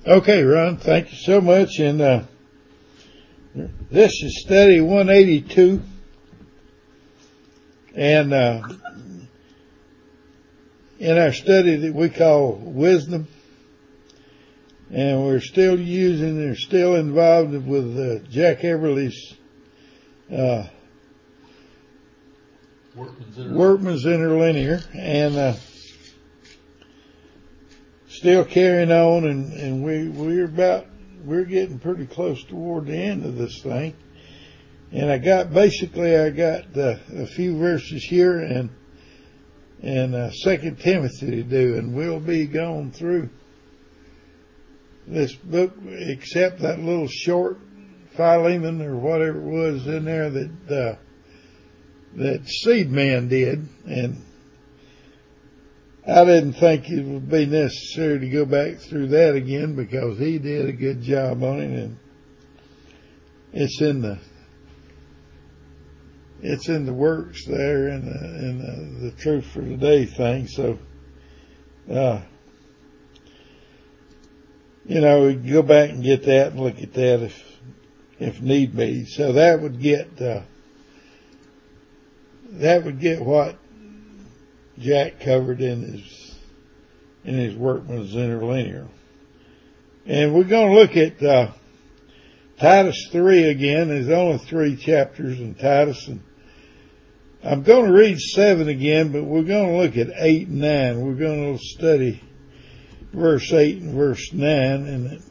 Okay, Ron, thank you so much. And this is study 182. And in our study that we call wisdom, and we're still involved with Jack Everly's Workman's Interlinear, and still carrying on, and we're getting pretty close toward the end of this thing. And I got a few verses here and 2 Timothy to do, and we'll be going through this book, except that little short Philemon or whatever it was in there that Seed Man did. And I didn't think it would be necessary to go back through that again, because he did a good job on it, and it's in the works there in the Truth for Today thing. So, we can go back and get that and look at that if need be. So that would get what Jack covered in his Workman's Interlinear. And we're going to look at Titus 3 again. There's only 3 chapters in Titus, and I'm going to read 7 again, but we're going to look at 8 and 9. We're going to study verse 8 and verse 9, and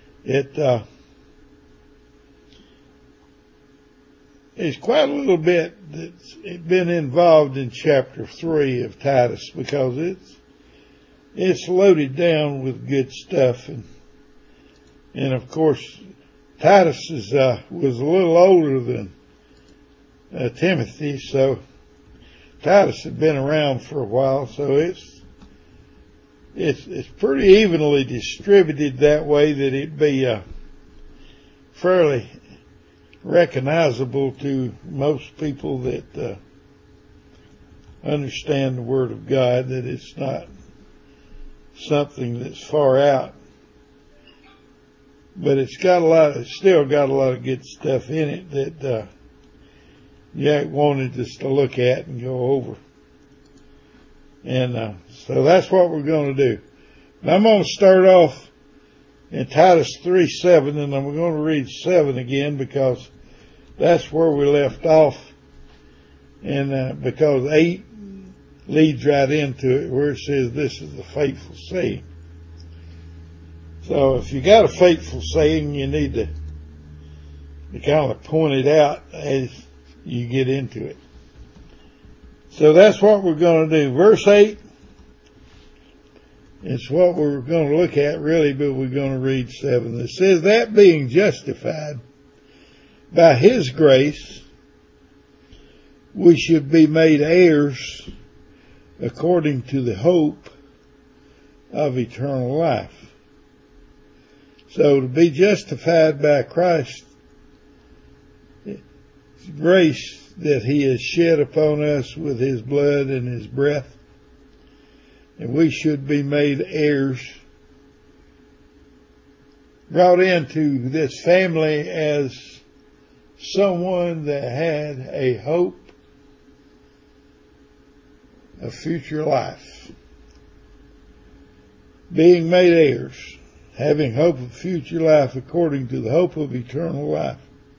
it's quite a little bit that's been involved in chapter 3 of Titus, because it's loaded down with good stuff, and of course Titus was a little older than Timothy, so Titus had been around for a while, so it's pretty evenly distributed that way that it'd be fairly recognizable to most people that understand the Word of God, that it's not something that's far out, but it's still got a lot of good stuff in it that Jack wanted us to look at and go over. And so that's what we're going to do. Now I'm going to start off in Titus 3:7, and I'm going to read 7 again, because that's where we left off, and because 8 leads right into it, where it says, "This is a faithful saying." So if you got a faithful saying, you need to kind of point it out as you get into it. So that's what we're going to do. Verse 8, it's what we're going to look at really, but we're going to read 7. It says, "That being justified by His grace, we should be made heirs according to the hope of eternal life." So to be justified by Christ's grace that He has shed upon us with His blood and His breath, and we should be made heirs, brought into this family as someone that had a hope of future life. Being made heirs, having hope of future life according to the hope of eternal life.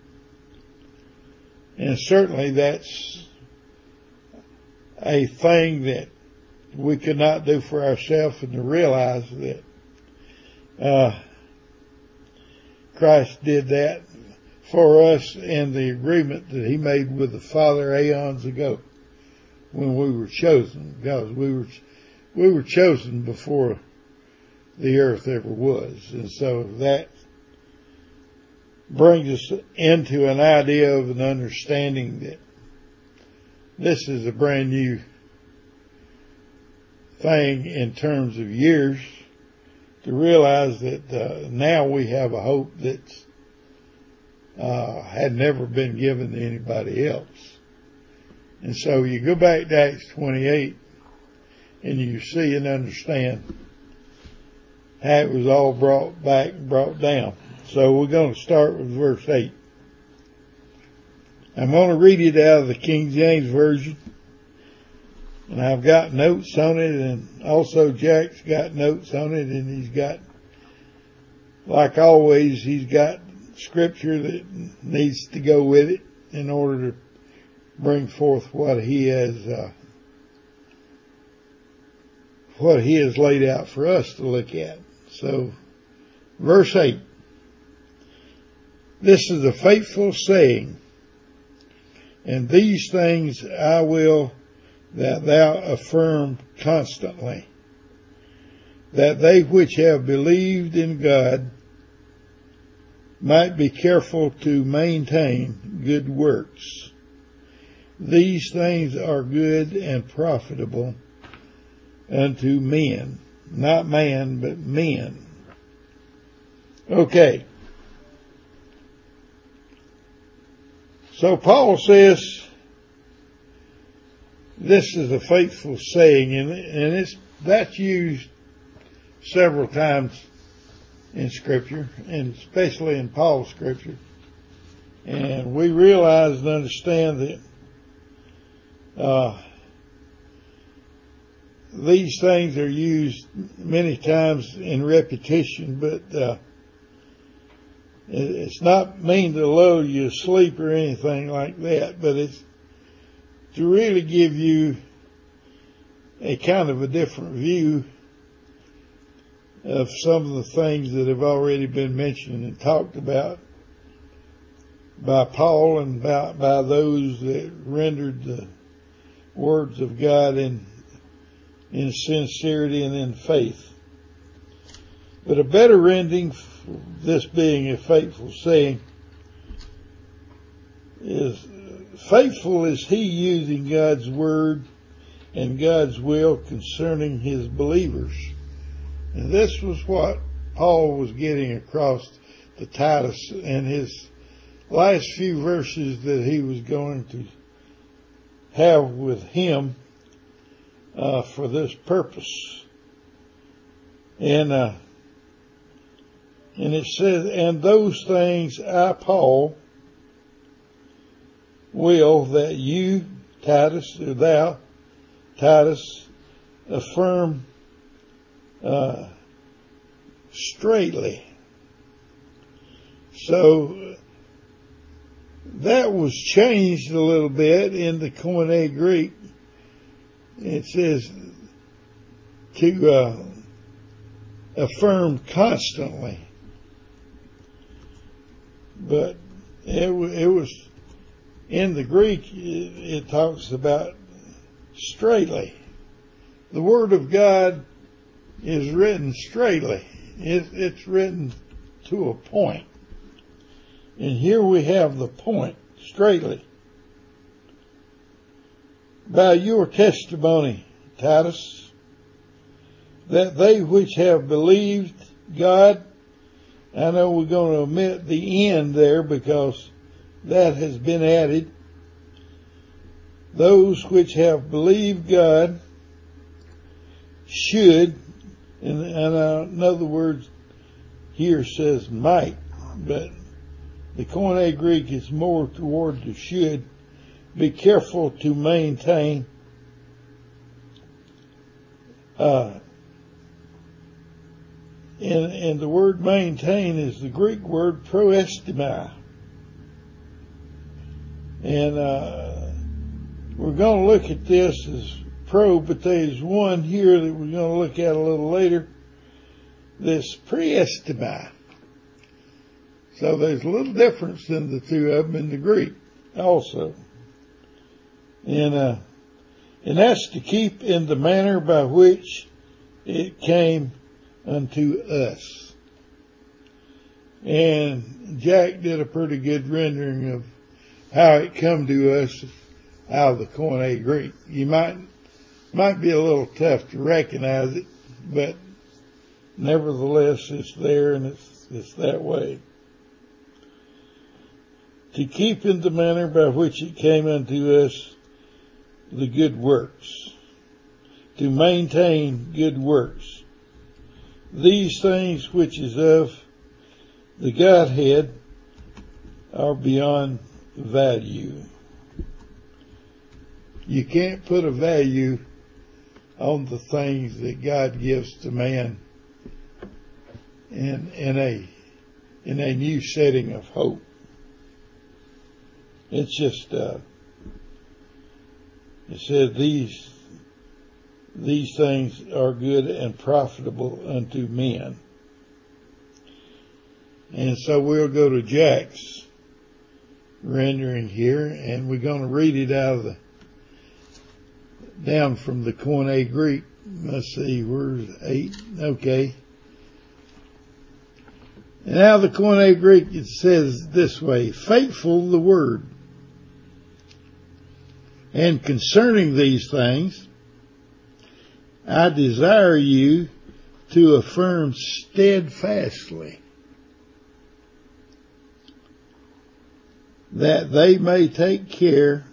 And certainly that's a thing that we could not do for ourselves, and to realize that Christ did that for us in the agreement that He made with the Father aeons ago when we were chosen, because we were chosen before the earth ever was. And so that brings us into an idea of an understanding that this is a brand new thing in terms of years, to realize that now we have a hope that's had never been given to anybody else. And so you go back to Acts 28 and you see and understand how it was all brought back and brought down. So we're going to start with verse 8. I'm going to read it out of the King James Version. And I've got notes on it, and also Jack's got notes on it, and he's got, like always, he's got scripture that needs to go with it in order to bring forth what he has laid out for us to look at. So, verse 8. This is a faithful saying, and these things I will that thou affirm constantly, that they which have believed in God might be careful to maintain good works. These things are good and profitable unto men. Not man, but men. Okay. So Paul says, this is a faithful saying, and that's used several times in Scripture, and especially in Paul's Scripture. And we realize and understand that these things are used many times in repetition, but it's not mean to lull you to sleep or anything like that, but it's to really give you a kind of a different view of some of the things that have already been mentioned and talked about by Paul and by those that rendered the words of God in sincerity and in faith. But a better rendering for this being a faithful saying is, faithful is he using God's word and God's will concerning his believers. And this was what Paul was getting across to Titus in his last few verses that he was going to have with him for this purpose. And it says, and those things I, Paul, will that you, Titus, or thou, Titus, affirm straightly. So that was changed a little bit in the Koine Greek. It says to affirm constantly, but it was in the Greek. It talks about straightly. The Word of God is written straightly. It's written to a point. And here we have the point, straightly. By your testimony, Titus, that they which have believed God, I know we're going to omit the end there because that has been added. Those which have believed God should, and in other words, here says might, but the Koine Greek is more toward the should, be careful to maintain and the word maintain is the Greek word proestimai. And we're going to look at this as pro, but there's one here that we're going to look at a little later, this preestimai. So there's a little difference in the two of them in the Greek also. And that's to keep in the manner by which it came unto us. And Jack did a pretty good rendering of how it come to us out of the Koine Greek. You might be a little tough to recognize it, but nevertheless it's there and it's that way. To keep in the manner by which it came unto us the good works. To maintain good works. these things which is of the Godhead are beyond value. You can't put a value on the things that God gives to man in a new setting of hope. It's just it says these things are good and profitable unto men. And so we'll go to Jack's rendering here, and we're going to read it down from the Koine Greek. Let's see, where's 8? Okay. And now the Koine Greek, it says this way: faithful the word. And concerning these things, I desire you to affirm steadfastly, that they may take care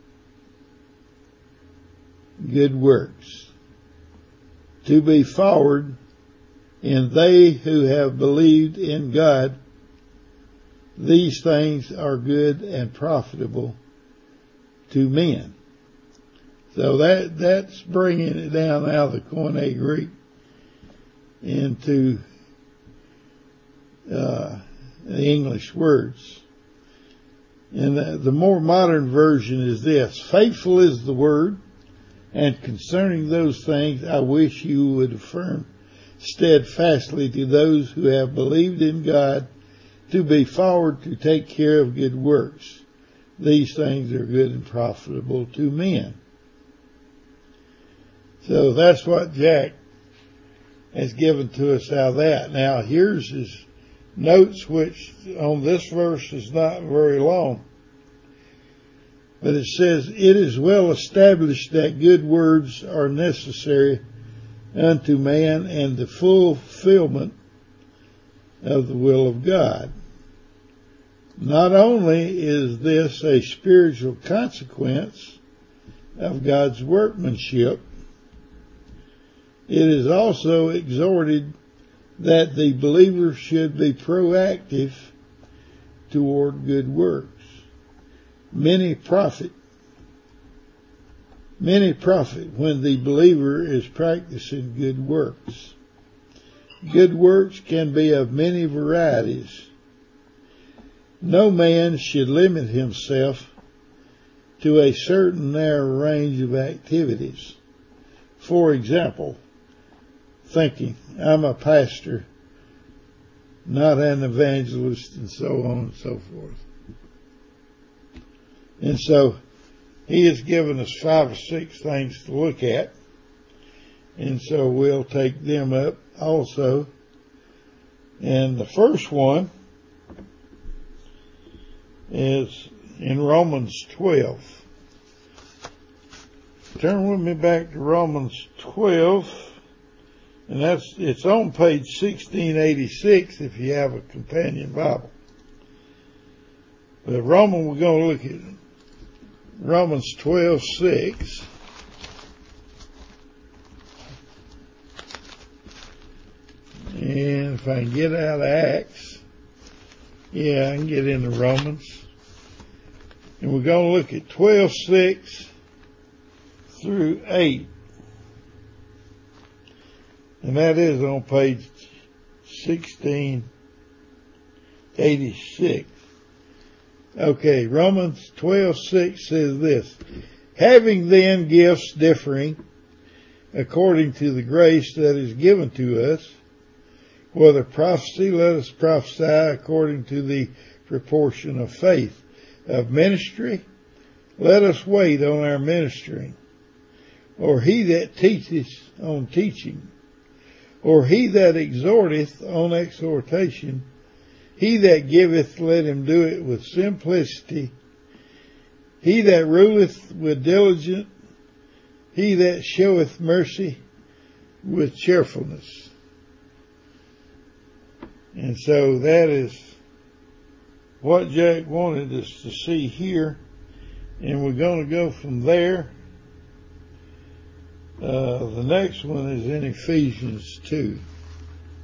good works, to be forward in they who have believed in God. These things are good and profitable to men. So that's bringing it down out of the Koine Greek into the English words. And the more modern version is this: faithful is the word, and concerning those things I wish you would affirm steadfastly to those who have believed in God, to be forward to take care of good works. These things are good and profitable to men. So that's what Jack has given to us out of that. Now here's his notes, which on this verse is not very long. But it says, it is well established that good words are necessary unto man and the fulfillment of the will of God. Not only is this a spiritual consequence of God's workmanship, it is also exhorted that the believer should be proactive toward good works. Many profit when the believer is practicing good works. Good works can be of many varieties. No man should limit himself to a certain narrow range of activities. For example, thinking, I'm a pastor, not an evangelist, and so on and so forth. And so he has given us 5 or 6 things to look at. And so we'll take them up also. And the first one is in Romans 12. Turn with me back to Romans 12. And it's on page 1686 if you have a companion Bible. But we're going to look at Romans 12:6. And if I can get out of Acts, yeah, I can get into Romans. And we're going to look at 12:6 through 8. And that is on page 1686. Okay, Romans 12:6 says this: having then gifts differing according to the grace that is given to us, whether prophecy, let us prophesy according to the proportion of faith. Of ministry, let us wait on our ministering. Or he that teacheth on teaching. Or he that exhorteth on exhortation. He that giveth, let him do it with simplicity. He that ruleth with diligence. He that showeth mercy with cheerfulness. And so that is what Jack wanted us to see here. And we're going to go from there. The next one is in Ephesians 2.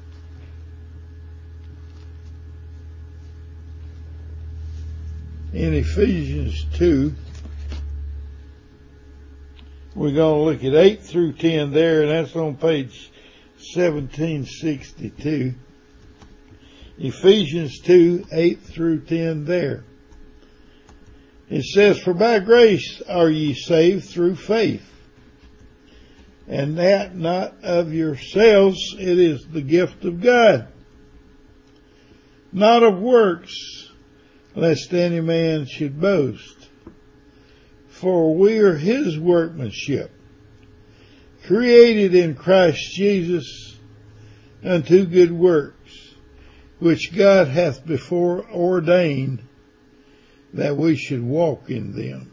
in Ephesians 2. We're going to look at 8 through 10 there, and that's on page 1762. Ephesians 2, 8 through 10 there. It says, "For by grace are ye saved through faith, and that not of yourselves, it is the gift of God, not of works, lest any man should boast. For we are his workmanship, created in Christ Jesus unto good works, which God hath before ordained that we should walk in them."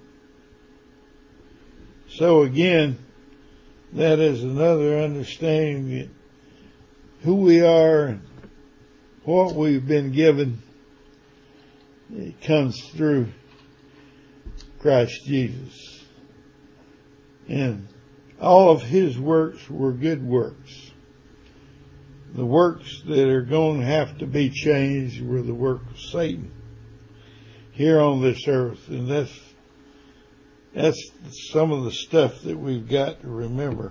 So again, that is another understanding that who we are and what we've been given, it comes through Christ Jesus. And all of his works were good works. The works that are going to have to be changed were the work of Satan here on this earth. And that's some of the stuff that we've got to remember.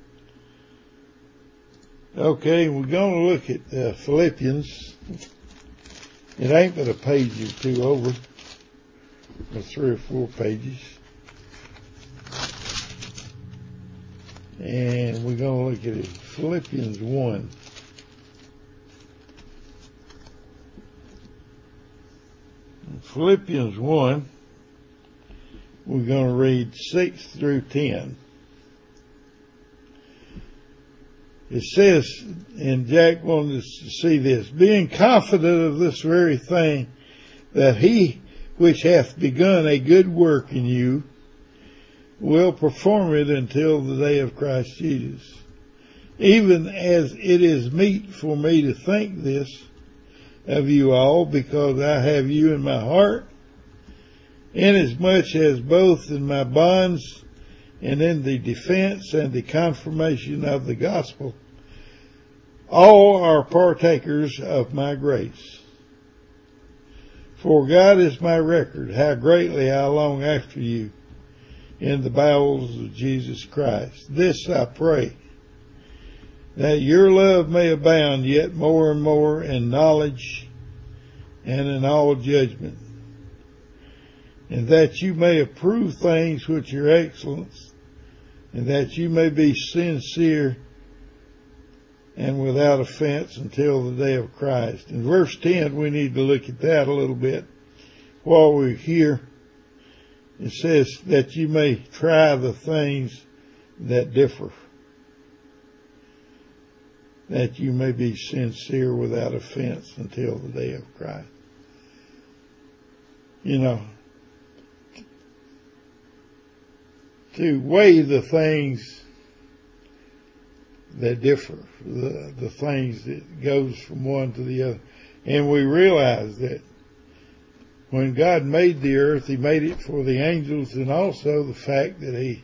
Okay, we're going to look at Philippians. It ain't but a page or two over, or 3 or 4 pages. And we're going to look at it. Philippians 1. Philippians 1, we're going to read 6 through 10. It says, and Jack wanted us to see this, "Being confident of this very thing, that he which hath begun a good work in you will perform it until the day of Christ Jesus. Even as it is meet for me to think this of you all, because I have you in my heart, inasmuch as both in my bonds and in the defense and the confirmation of the gospel, all are partakers of my grace. For God is my record, how greatly I long after you in the bowels of Jesus Christ. This I pray, that your love may abound yet more and more in knowledge and in all judgment, and that you may approve things which are excellent, and that you may be sincere and without offense until the day of Christ." In verse 10, we need to look at that a little bit while we're here. It says that you may try the things that differ, that you may be sincere without offense until the day of Christ. You know, to weigh the things that differ, the things that goes from one to the other. And we realize that when God made the earth, he made it for the angels, and also the fact that he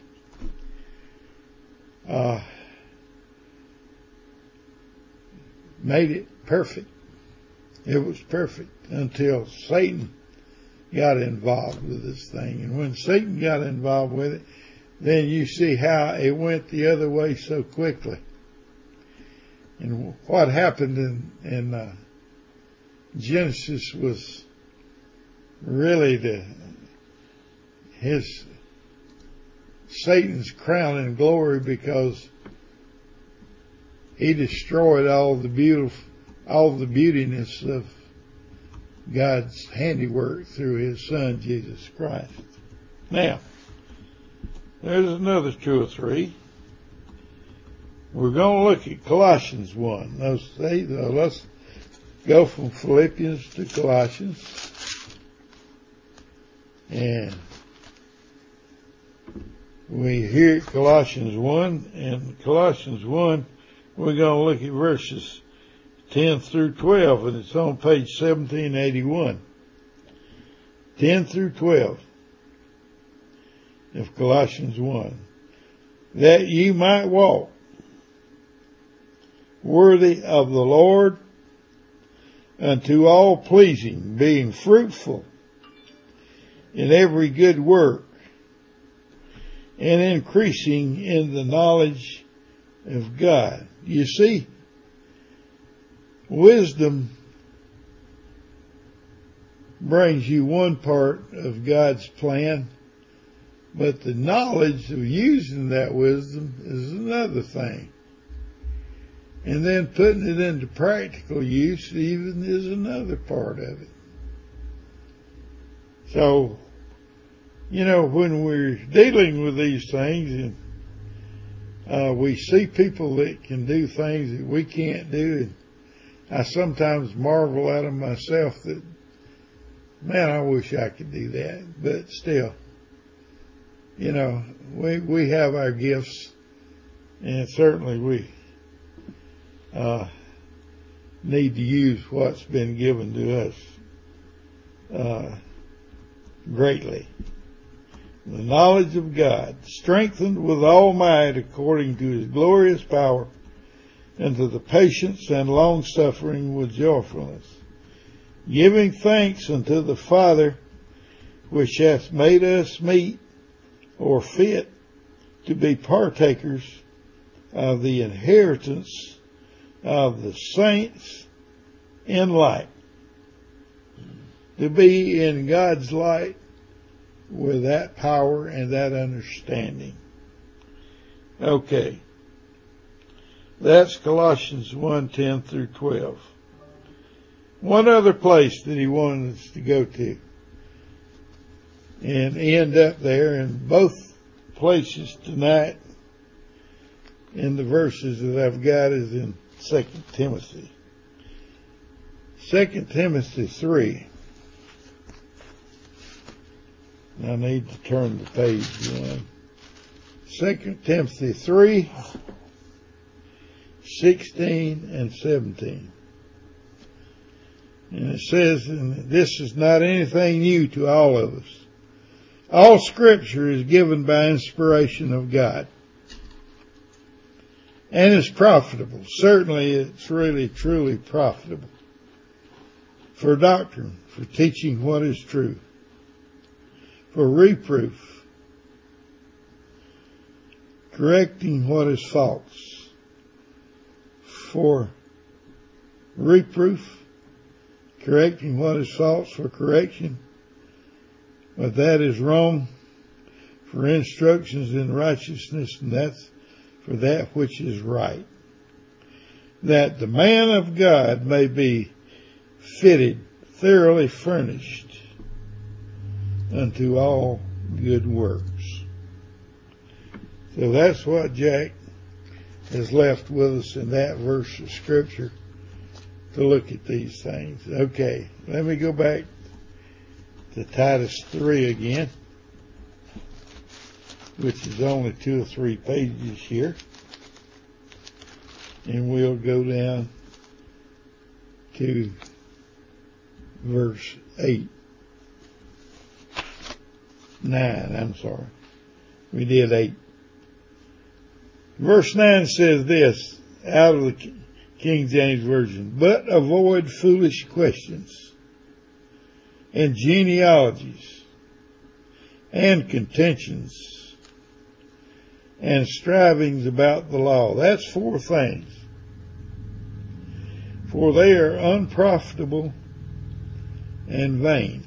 made it perfect. It was perfect until Satan got involved with this thing. And when Satan got involved with it, then you see how it went the other way so quickly. And what happened in Genesis was really Satan's crown and glory, because he destroyed all the beautiness of God's handiwork through his Son, Jesus Christ. Now, there's another 2 or 3. We're going to look at Colossians 1. Let's go from Philippians to Colossians. And we hear Colossians 1, and Colossians 1, we're going to look at verses 10 through 12, and it's on page 1781. 10 through 12 of Colossians 1. "That ye might walk worthy of the Lord, unto all pleasing, being fruitful in every good work, and increasing in the knowledge of God. You see, wisdom brings you one part of God's plan, but the knowledge of using that wisdom is another thing. And then putting it into practical use even is another part of it. So, when we're dealing with these things and we see people that can do things that we can't do, and I sometimes marvel at them myself that, man, I wish I could do that. But still, we have our gifts, and certainly we need to use what's been given to us greatly. The knowledge of God, strengthened with all might according to his glorious power, unto the patience and long suffering with joyfulness, giving thanks unto the Father, which hath made us meet or fit to be partakers of the inheritance of the saints in light, to be in God's light with that power and that understanding. Okay. That's Colossians 1:10 through 12. One other place that he wanted us to go to and end up there, in both places tonight in the verses that I've got is in 2 Timothy. 2 Timothy 3. I need to turn the page one. 2 Timothy 3, 16 and 17. And it says, and this is not anything new to all of us. All Scripture is given by inspiration of God and is profitable. Certainly it's really, truly profitable for doctrine, for teaching what is true, for reproof, correcting what is false, for reproof, correcting what is false, for correction, but that is wrong, for instructions in righteousness, and that's for that which is right, that the man of God may be fitted, thoroughly furnished unto all good works. So that's what Jack has left with us in that verse of Scripture to look at these things. Okay, let me go back to Titus 3 again, which is only 2 or 3 pages here. And we'll go down to verse 8. 9, I'm sorry. We did 8. Verse 9 says this, out of the King James Version, but avoid foolish questions and genealogies and contentions and strivings about the law. That's 4 things. For they are unprofitable and vain.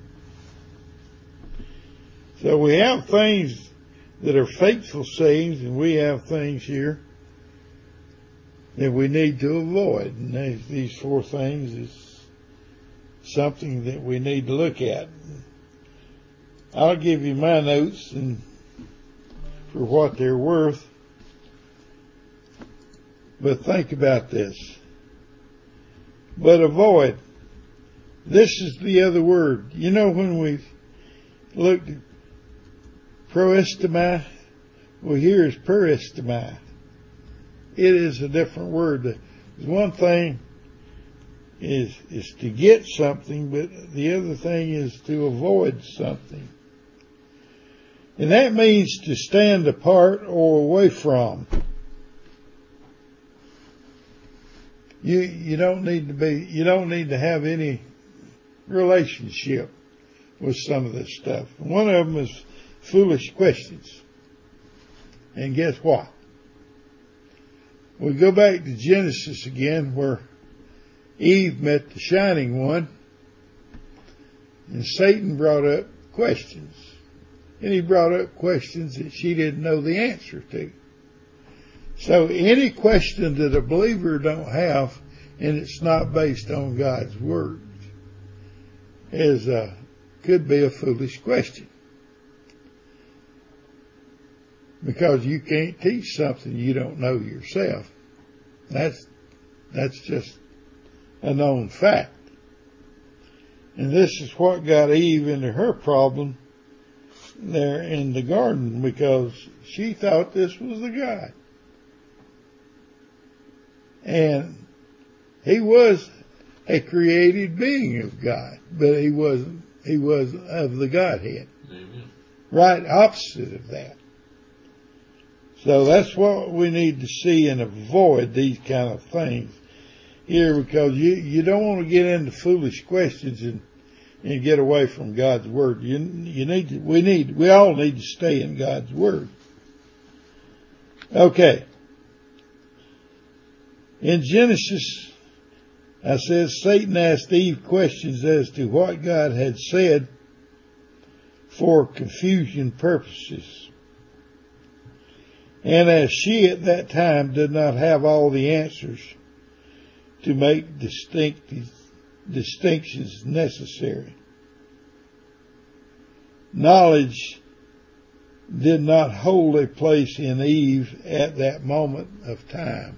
So we have things that are faithful sayings, and we have things here that we need to avoid. And these 4 things is something that we need to look at. I'll give you my notes and for what they're worth. But think about this. But avoid. This is the other word. When we looked at proestimai, well, here is perestimai. It is a different word. One thing is to get something, but the other thing is to avoid something. And that means to stand apart or away from. You don't need to have any relationship with some of this stuff. One of them is foolish questions. And guess what? We go back to Genesis again, where Eve met the shining one, and Satan brought up questions. And he brought up questions that she didn't know the answer to. So any question that a believer don't have, and it's not based on God's word, could be a foolish question. Because you can't teach something you don't know yourself. That's just a known fact. And this is what got Eve into her problem there in the garden, because she thought this was the God. And he was a created being of God, but he wasn't of the Godhead. Amen. Right opposite of that. So that's what we need to see and avoid these kind of things here, because you don't want to get into foolish questions and get away from God's word. We all need to stay in God's word. Okay. In Genesis, I says Satan asked Eve questions as to what God had said for confusion purposes. And as she at that time did not have all the answers to make distinctions necessary, knowledge did not hold a place in Eve at that moment of time.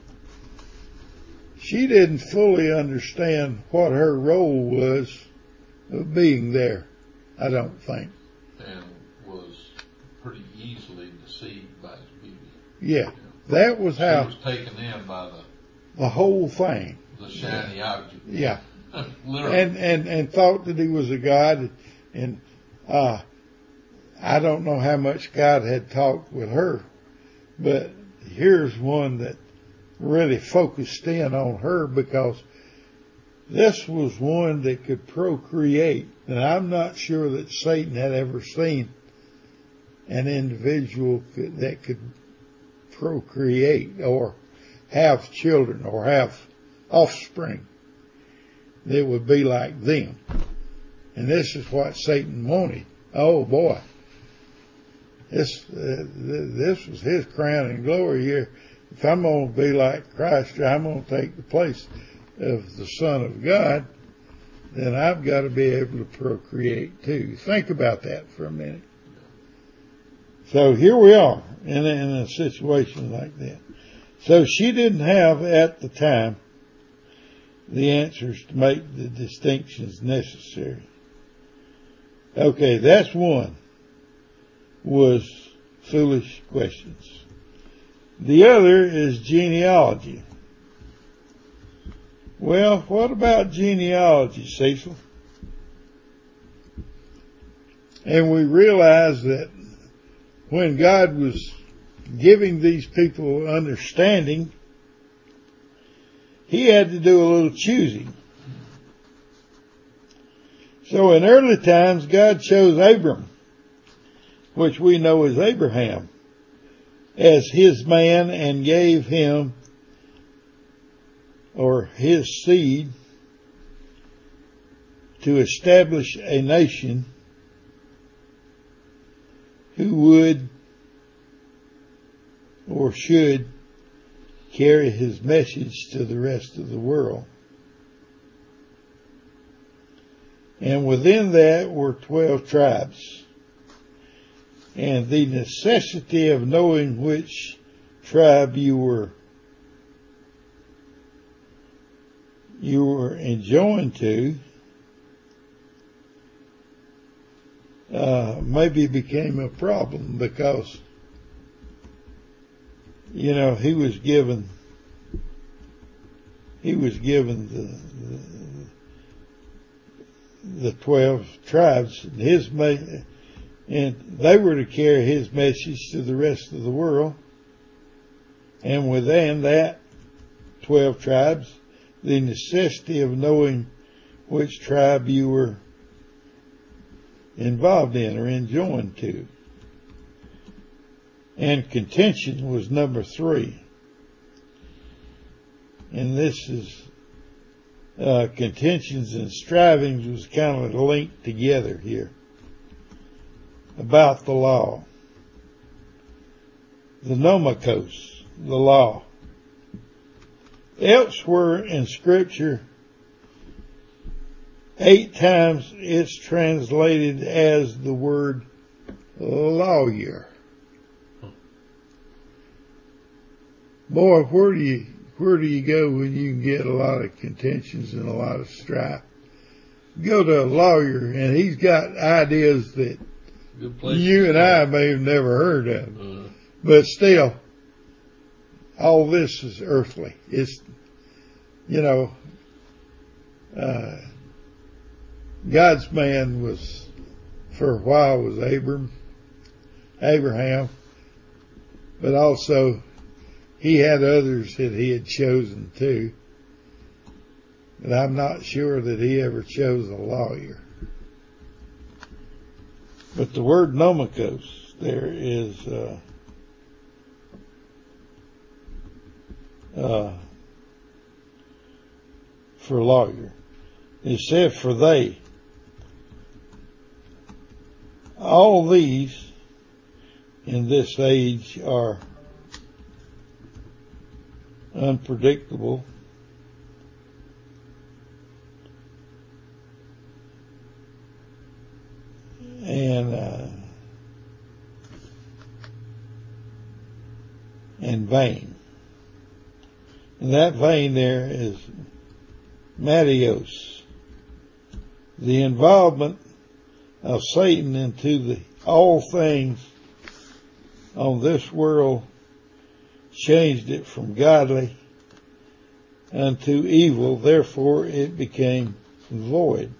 She didn't fully understand what her role was of being there, I don't think. And was pretty easily deceived by his beauty. Yeah, that was how. She was taken in by the whole thing. The shiny object. Yeah. Literally. And thought that he was a God, and I don't know how much God had talked with her, but here's one that really focused in on her, because this was one that could procreate. And I'm not sure that Satan had ever seen an individual that could procreate or have children or have offspring that would be like them. And this is what Satan wanted. Oh boy. This was his crown and glory here. If I'm going to be like Christ, I'm going to take the place of the Son of God, then I've got to be able to procreate too. Think about that for a minute. So here we are in a situation like that. So she didn't have at the time the answers to make the distinctions necessary. Okay, that's one, was foolish questions. The other is genealogy. Well, what about genealogy, Cecil? And we realize that when God was giving these people understanding, he had to do a little choosing. So in early times, God chose Abram, which we know as Abraham, as his man, and gave him, or his seed, to establish a nation who would or should carry his message to the rest of the world. And within that were 12 tribes. And the necessity of knowing which tribe you were enjoined to maybe became a problem, because he was given the 12 tribes, and they were to carry his message to the rest of the world. And within that 12 tribes, the necessity of knowing which tribe you were involved in or enjoined to. And contention was number 3. And this is contentions and strivings was kind of linked together here about the law. The nomikos, the law. Elsewhere in Scripture, 8 times it's translated as the word lawyer. Boy, where do you go when you can get a lot of contentions and a lot of strife? Go to a lawyer and he's got ideas that you and I may have never heard of. But still, all this is earthly. It's, God's man was, for a while, was Abraham, but also he had others that he had chosen too. But I'm not sure that he ever chose a lawyer. But the word nomikos there is for lawyer. It said for they. All these in this age are unpredictable and vain. And that vain there is Mattios, the involvement of Satan into all things on this world changed it from godly unto evil, therefore it became void.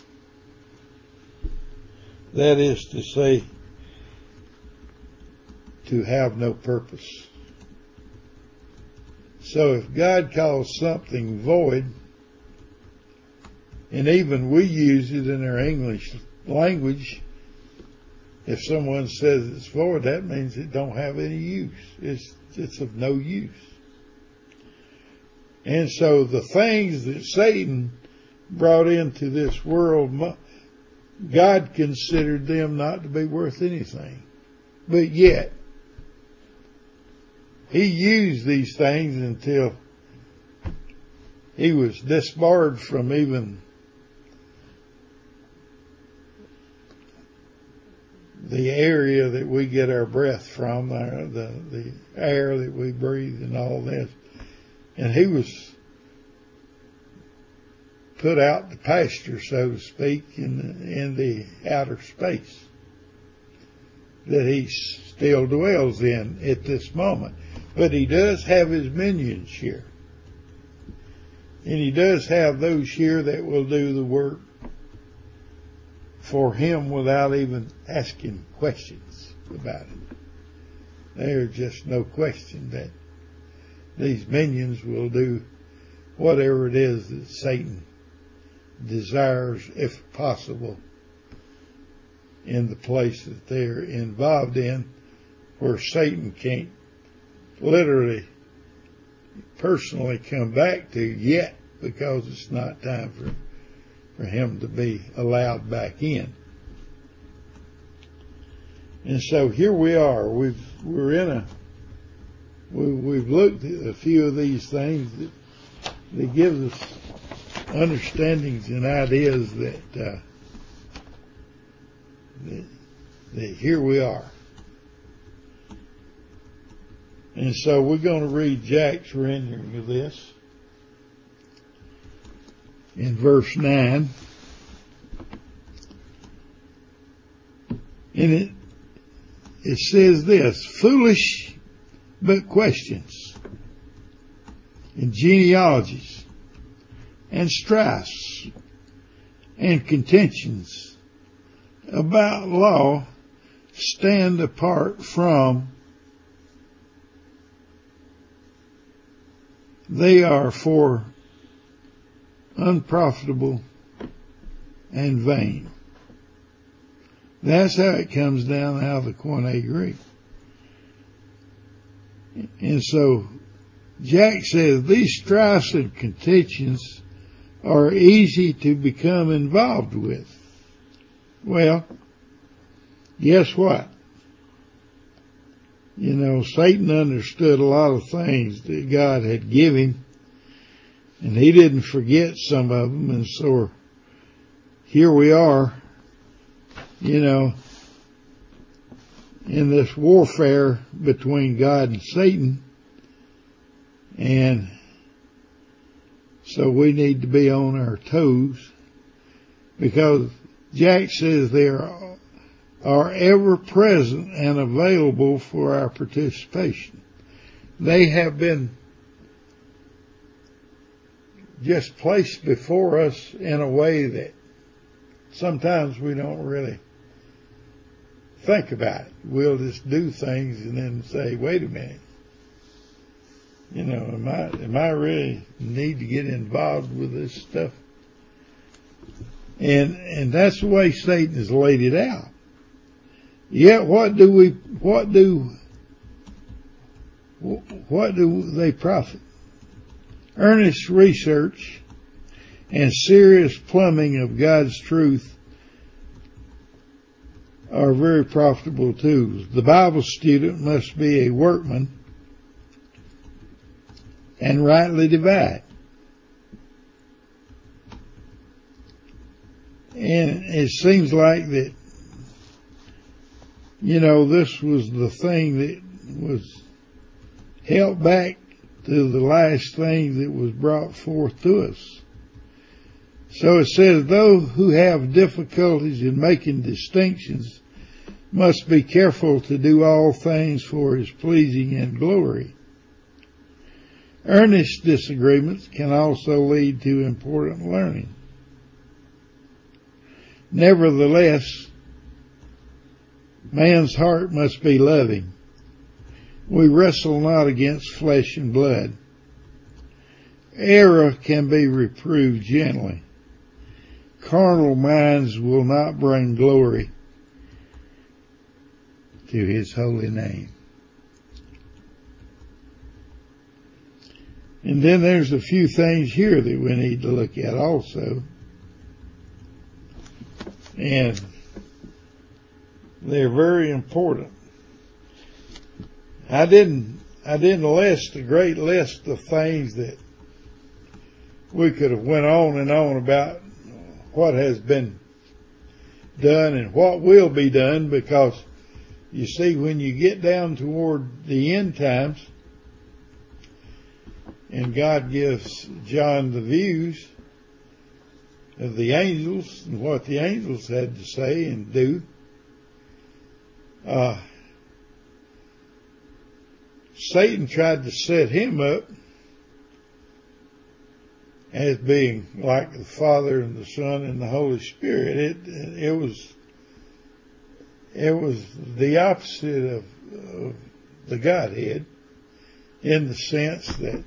That is to say, to have no purpose. So if God calls something void, and even we use it in our English language, if someone says it's void, that means it don't have any use. It's of no use. And so the things that Satan brought into this world, God considered them not to be worth anything. But yet, he used these things until he was disbarred from even the area that we get our breath from, the air that we breathe and all this. And he was put out to pasture, so to speak, in the outer space that he still dwells in at this moment. But he does have his minions here. And he does have those here that will do the work for him without even asking questions about it. There's just no question that these minions will do whatever it is that Satan desires, if possible, in the place that they're involved in, where Satan can't literally personally come back to yet, because it's not time for him to be allowed back in. And so here we are. We've looked at a few of these things that gives us understandings and ideas that here we are. And so we're going to read Jack's rendering of this in verse 9. And it says this: foolish but questions, and genealogies, and strifes, and contentions about law stand apart from. They are for unprofitable and vain. That's how it comes down out of the Koine Greek. And so Jack says these strifes and contentions are easy to become involved with. Well, guess what? You know, Satan understood a lot of things that God had given him, and he didn't forget some of them, and so here we are, you know, in this warfare between God and Satan, and so we need to be on our toes, because Jack says they are ever present and available for our participation. They have been just placed before us in a way that sometimes we don't really think about it. We'll just do things and then say, wait a minute, you know, am I really need to get involved with this stuff? And that's the way Satan has laid it out. Yet what do they profit? Earnest research and serious plumbing of God's truth are very profitable tools. The Bible student must be a workman and rightly divide. And it seems like that, you know, this was the thing that was held back to the last thing that was brought forth to us. So it says, those who have difficulties in making distinctions must be careful to do all things for his pleasing and glory. Earnest disagreements can also lead to important learning. Nevertheless, man's heart must be loving. We wrestle not against flesh and blood. Error can be reproved gently. Carnal minds will not bring glory to his holy name. And then there's a few things here that we need to look at also. And they're very important. I didn't list a great list of things that we could have went on and on about what has been done and what will be done, because you see, when you get down toward the end times and God gives John the views of the angels and what the angels had to say and do, Satan tried to set him up as being like the Father and the Son and the Holy Spirit. It was the opposite of the Godhead, in the sense that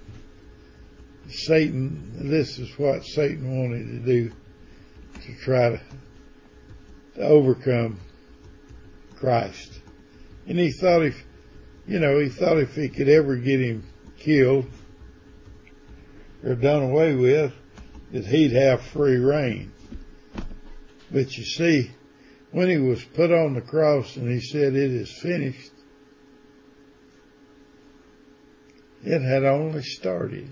this is what Satan wanted to do, to try to overcome Christ. And he thought if he could ever get him killed or done away with, that he'd have free reign. But you see, when he was put on the cross and he said, "It is finished," it had only started.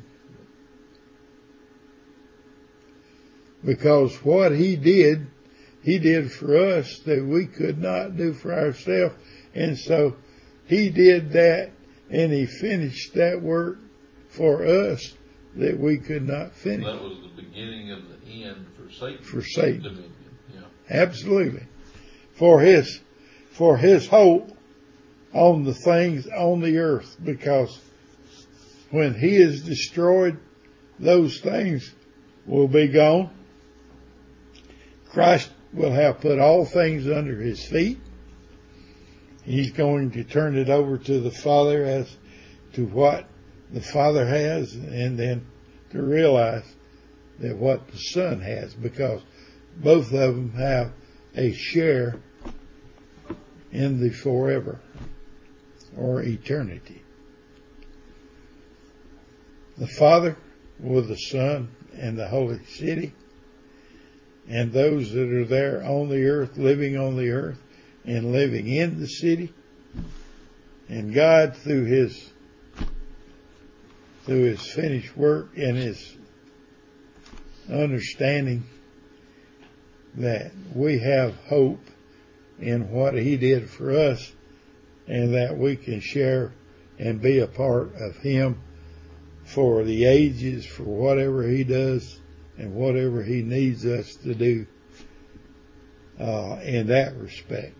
Because what he did for us that we could not do for ourselves. And so he did that, and he finished that work for us that we could not finish. That was the beginning of the end for Satan. For Satan. Dominion. Yeah. Absolutely. For his hope on the things on the earth, because when he is destroyed, those things will be gone. Christ will have put all things under his feet. He's going to turn it over to the Father as to what the Father has, and then to realize that what the Son has, because both of them have a share in the forever or eternity. The Father with the Son and the Holy City, and those that are there on the earth, living on the earth and living in the city, and God through His finished work and His understanding that we have hope in what He did for us, and that we can share and be a part of Him for the ages, for whatever He does and whatever He needs us to do in that respect.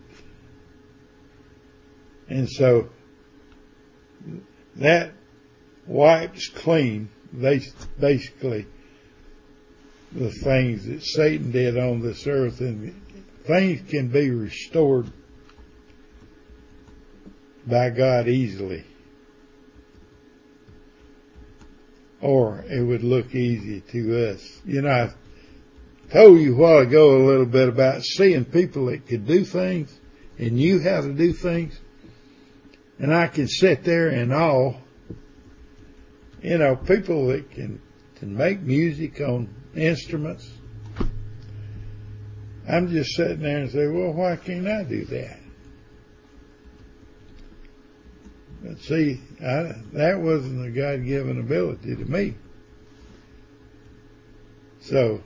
And so that wipes clean basically the things that Satan did on this earth, and things can be restored by God easily, or it would look easy to us. You know, I told you a while ago a little bit about seeing people that could do things and knew how to do things, and I can sit there in awe. You know, people that can make music on instruments. I'm just sitting there and say, well, why can't I do that? But see, that wasn't a God-given ability to me. So,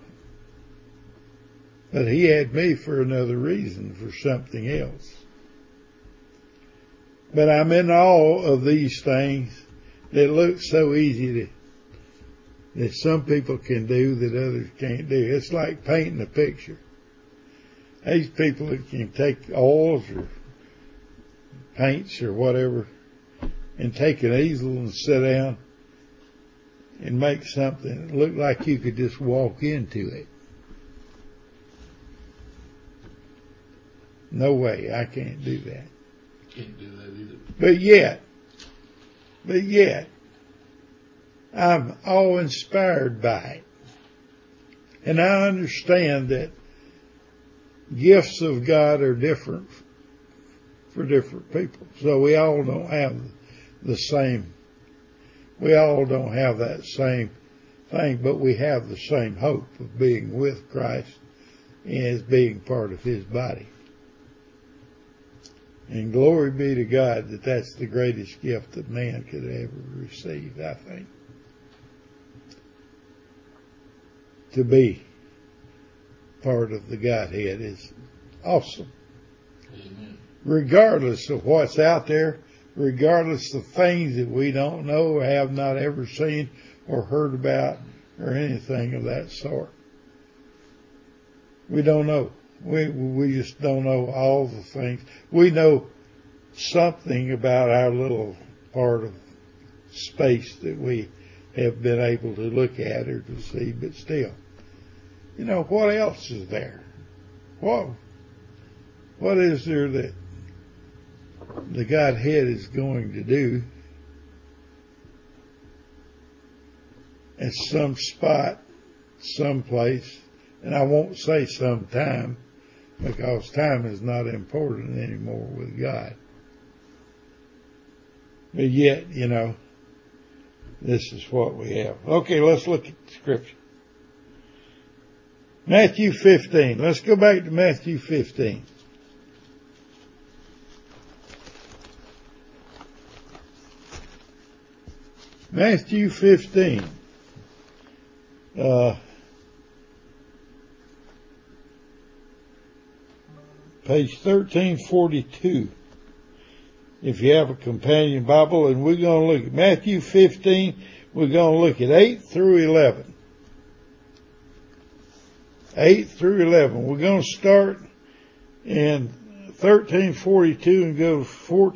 but He had me for another reason, for something else. But I'm in awe of these things that look so easy that some people can do that others can't do. It's like painting a picture. These people that can take oils or paints or whatever and take an easel and sit down and make something that look like you could just walk into it. No way, I can't do that. Can't do that either. But yet, I'm all inspired by it. And I understand that gifts of God are different for different people. So we all don't have the same. We all don't have that same thing, but we have the same hope of being with Christ as being part of His body. And glory be to God that that's the greatest gift that man could ever receive, I think. To be part of the Godhead is awesome. Amen. Regardless of what's out there, regardless of things that we don't know or have not ever seen or heard about or anything of that sort. We don't know. We just don't know all the things. We know something about our little part of space that we have been able to look at or to see, but still. You know, what else is there? What is there that the Godhead is going to do at some spot, someplace, and I won't say sometime, because time is not important anymore with God. But yet, you know, this is what we have. Okay, let's look at the scripture. Matthew 15. Let's go back to Matthew 15. Matthew 15. Page 1342. If you have a companion Bible, and we're going to look at Matthew 15, we're going to look at 8 through 11. 8 through 11. We're going to start in 1342 and go to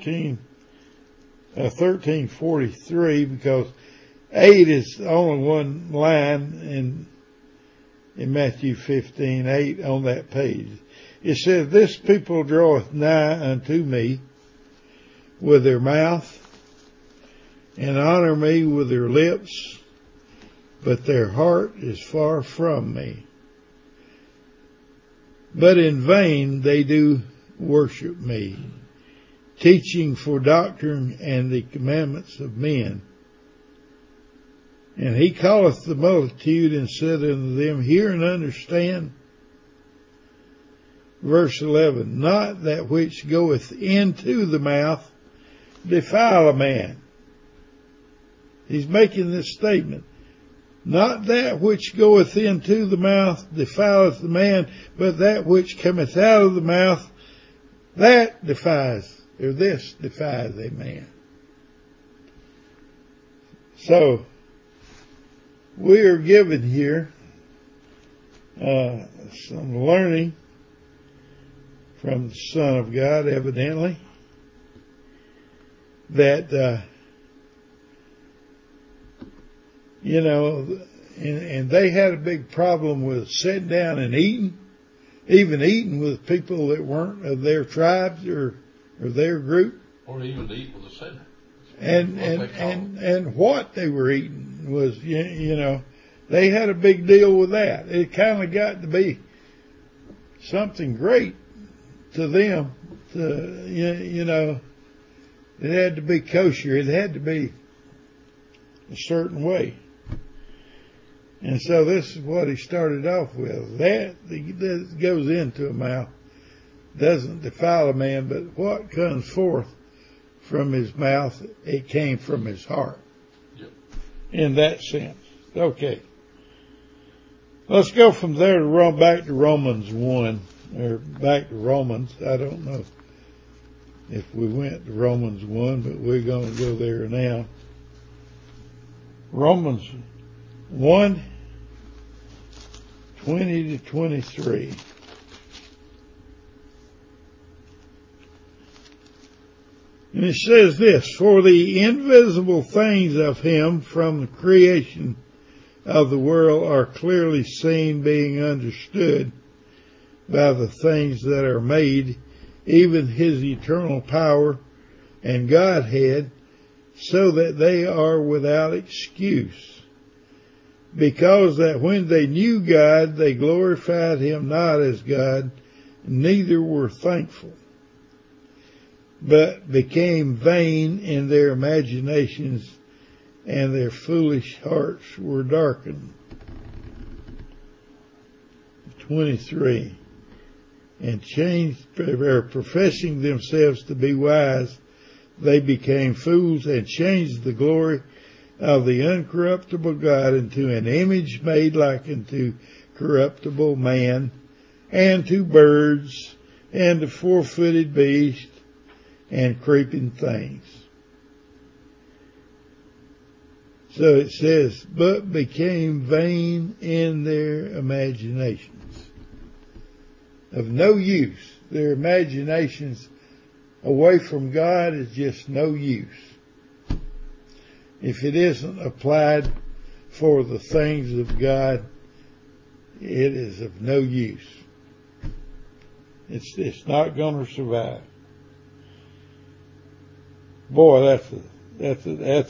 1343, because 8 is only one line in Matthew 15, 8 on that page. It says, "This people draweth nigh unto me with their mouth, and honor me with their lips, but their heart is far from me. But in vain they do worship me, teaching for doctrine and the commandments of men. And he calleth the multitude and said unto them, hear and understand. Verse 11, not that which goeth into the mouth defile a man. He's making this statement. Not that which goeth into the mouth defileth the man, but that which cometh out of the mouth, that defies, or this defies a man. So, we are given here some learning from the Son of God, evidently, that, and they had a big problem with sitting down and eating, even eating with people that weren't of their tribes or their group. Or even to eat with a sinner. And what they were eating was, they had a big deal with that. It kind of got to be something great to them. It had to be kosher. It had to be a certain way. And so this is what he started off with. That goes into a mouth doesn't defile a man, but what comes forth from his mouth, it came from his heart. Yep. In that sense. Okay. Let's go from there to back to Romans 1, or back to Romans. I don't know if we went to Romans 1, but we're going to go there now. Romans 1, 20 to 23. And it says this, for the invisible things of him from the creation of the world are clearly seen, being understood by the things that are made, even his eternal power and Godhead, so that they are without excuse. Because that when they knew God, they glorified him not as God, neither were thankful, but became vain in their imaginations, and their foolish hearts were darkened. 23. And professing themselves to be wise, they became fools and changed the glory of the uncorruptible God into an image made like unto corruptible man, and to birds, and to four-footed beasts, and creeping things. So it says, but became vain in their imaginations. Of no use. Their imaginations away from God is just no use. If it isn't applied for the things of God, it is of no use. It's not going to survive. Boy, that's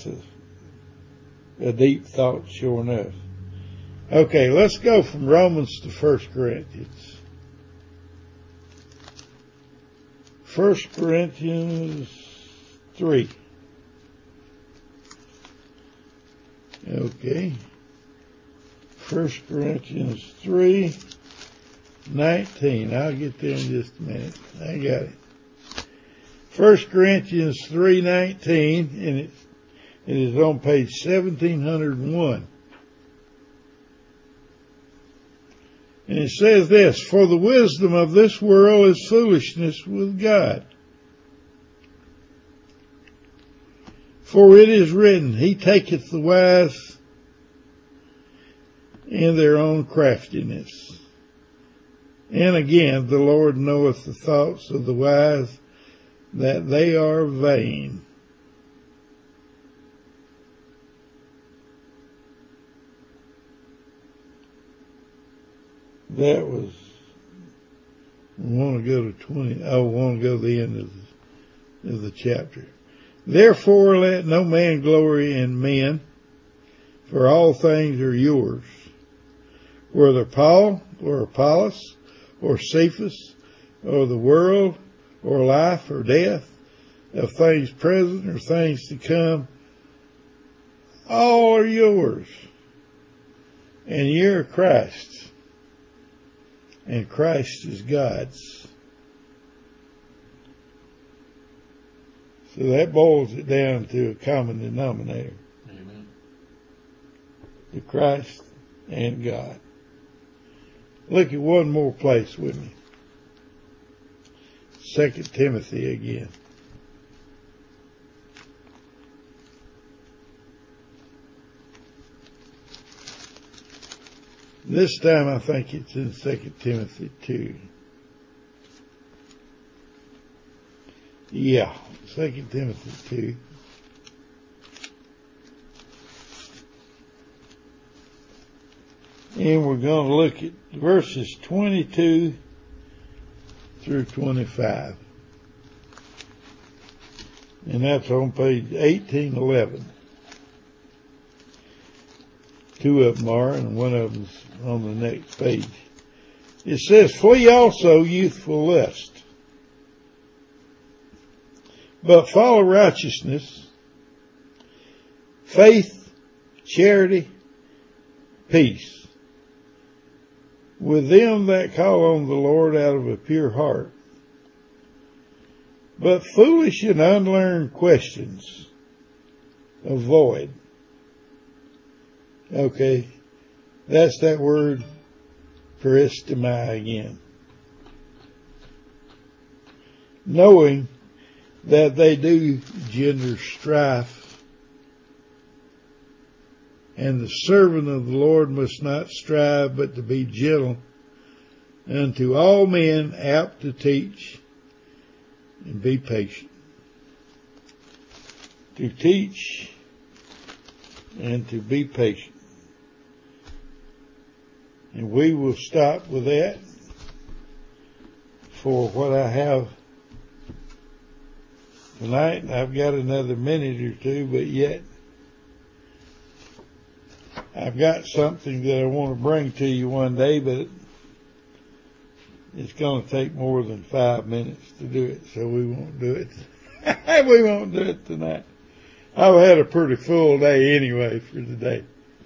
a deep thought, sure enough. Okay, let's go from Romans to 1 Corinthians. 1 Corinthians 3. Okay. 1 Corinthians 3:19. I'll get there in just a minute. I got it. 1 Corinthians 3:19, and it is on page 1701. And it says this, for the wisdom of this world is foolishness with God. For it is written, he taketh the wise in their own craftiness. And again, the Lord knoweth the thoughts of the wise, that they are vain. That was, we want to go to 20, I want to go to the end of the chapter. Therefore let no man glory in men, for all things are yours. Whether Paul, or Apollos, or Cephas, or the world, or life or death, of things present or things to come, all are yours. And you're Christ's. And Christ is God's. So that boils it down to a common denominator. Amen. To Christ and God. Look at one more place with me. 2 Timothy again. This time I think it's in 2 Timothy 2. Yeah, 2 Timothy 2. And we're going to look at verses 22 through 25. And that's on page 1811. Two of them are, and one of them's on the next page. It says, flee also youthful lust, but follow righteousness, faith, charity, peace, with them that call on the Lord out of a pure heart. But foolish and unlearned questions avoid. Okay, that's that word peristomai again. Knowing that they do gender strife, and the servant of the Lord must not strive, but to be gentle unto all men, apt to teach, and be patient. To teach and to be patient. And we will stop with that for what I have tonight. And I've got another minute or two, but yet I've got something that I want to bring to you one day, but it's going to take more than 5 minutes to do it, so we won't do it. We won't do it tonight. I've had a pretty full day anyway for today.